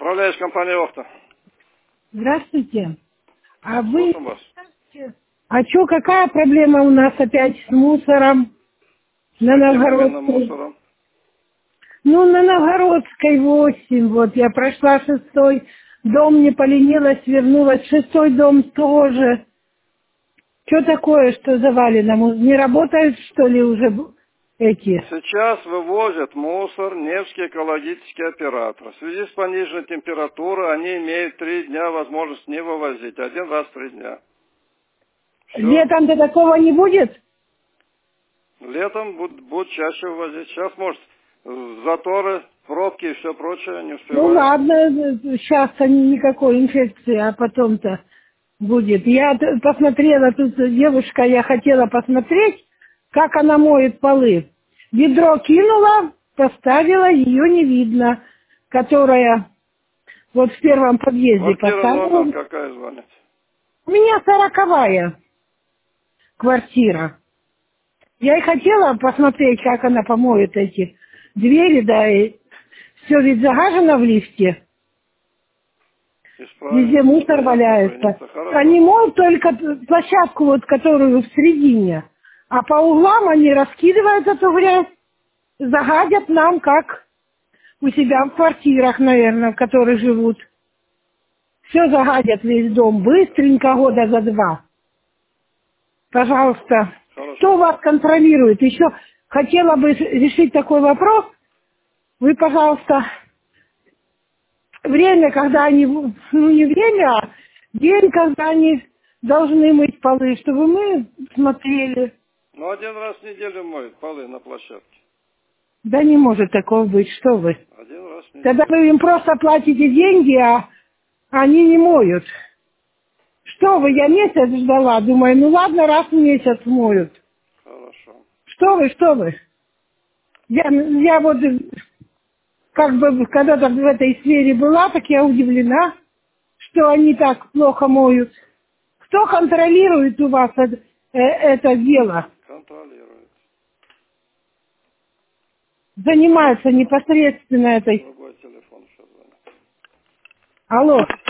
Управляешь компанией «Охта». Здравствуйте. А вы... Слушаем вас. А что, какая проблема у нас опять с мусором? С На каким именно Новгородской... мусором? Ну, на Новгородской 8. Вот я прошла 6-й дом, не поленилась, вернулась. 6-й дом тоже. Что такое, что завалено? Не работают, что ли, уже эти? Сейчас вывозят мусор Невский экологический оператор. В связи с пониженной температурой они имеют 3 дня возможность не вывозить. 1 раз в 3 дня. Все. Летом-то такого не будет? Летом будут чаще вывозить. Сейчас, может, заторы, пробки и все прочее не Ну успевают. ладно, сейчас-то никакой инфекции, а потом-то будет. Я посмотрела, тут девушка, я хотела посмотреть, как она моет полы. Ведро кинула, поставила, ее не видно, которая вот в первом подъезде Квартира номер поставила. какая звонит? У меня 40-я квартира. Я и хотела посмотреть, как она помоет эти двери, да, и все ведь загажено в лифте. Исправим. Везде мусор Понятно, валяется. принято. Хорошо. Они моют только площадку, вот, которую в середине. А по углам они раскидывают эту грязь, загадят нам, как у себя в квартирах, наверное, в которых живут. Все загадят весь дом быстренько, года за 2. Пожалуйста. Хорошо. Кто вас контролирует? Еще хотела бы решить такой вопрос. Вы, пожалуйста, время, когда они, ну не время, а день, когда они должны мыть полы, чтобы мы смотрели. Ну, 1 раз в неделю моют полы на площадке. Да не может такого быть, что вы. 1 раз в Тогда неделю. вы им просто платите деньги, а они не моют. Что вы, я месяц ждала, думаю, ну ладно, раз в месяц моют. Хорошо. Что вы? Я вот как бы когда-то в этой сфере была, так я удивлена, что они так плохо моют. Кто контролирует у вас это дело? Контролирует. Занимается непосредственно этой... Другой телефон сейчас звонит. Алло.